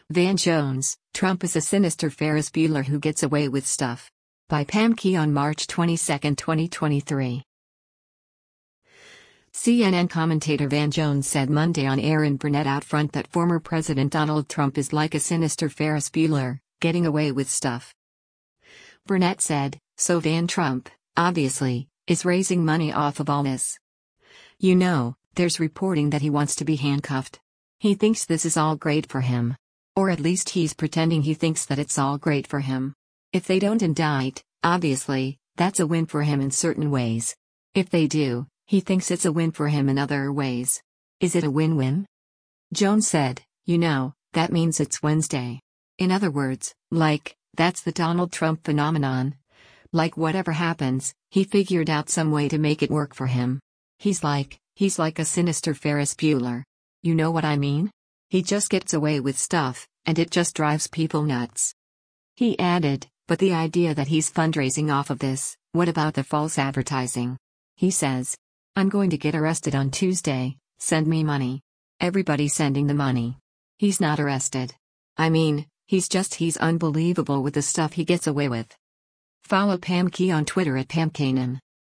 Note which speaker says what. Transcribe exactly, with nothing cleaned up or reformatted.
Speaker 1: Van Jones, Trump is a sinister Ferris Bueller who gets away with stuff. By Pam Key on March twenty-second, twenty twenty-three. C N N commentator Van Jones said Monday on Erin Burnett Outfront that former President Donald Trump is like a sinister Ferris Bueller, getting away with stuff. Burnett said, "So Van Trump, obviously, is raising money off of all this. You know, there's reporting that he wants to be handcuffed. He thinks this is all great for him. Or at least he's pretending he thinks that it's all great for him. If they don't indict, obviously, that's a win for him in certain ways. If they do, he thinks it's a win for him in other ways. Is it a win-win?" Jones said, "You know, that means it's Wednesday. In other words, like, that's the Donald Trump phenomenon. Like whatever happens, he figured out some way to make it work for him. He's like, he's like a sinister Ferris Bueller. You know what I mean? He just gets away with stuff, and it just drives people nuts." He added, "But the idea that he's fundraising off of this, what about the false advertising? He says, 'I'm going to get arrested on Tuesday, send me money.' Everybody's sending the money. He's not arrested. I mean, he's just he's unbelievable with the stuff he gets away with." Follow Pam Key on Twitter at Pam Kanan.